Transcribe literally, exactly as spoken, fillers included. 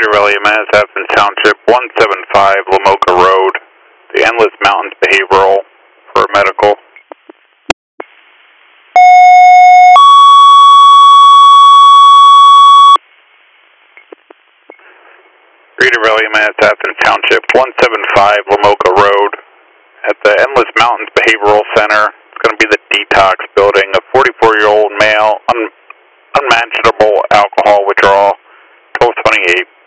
Rita Valley, Manhattan Township, one seven five Lamoka Road, the Endless Mountains Behavioral for medical. Rita Valley, Manhattan Township, one seven five Lamoka Road, at the Endless Mountains Behavioral Center. It's going to be the detox building. A forty-four-year-old male, un unmanageable alcohol withdrawal, twelve twenty-eight.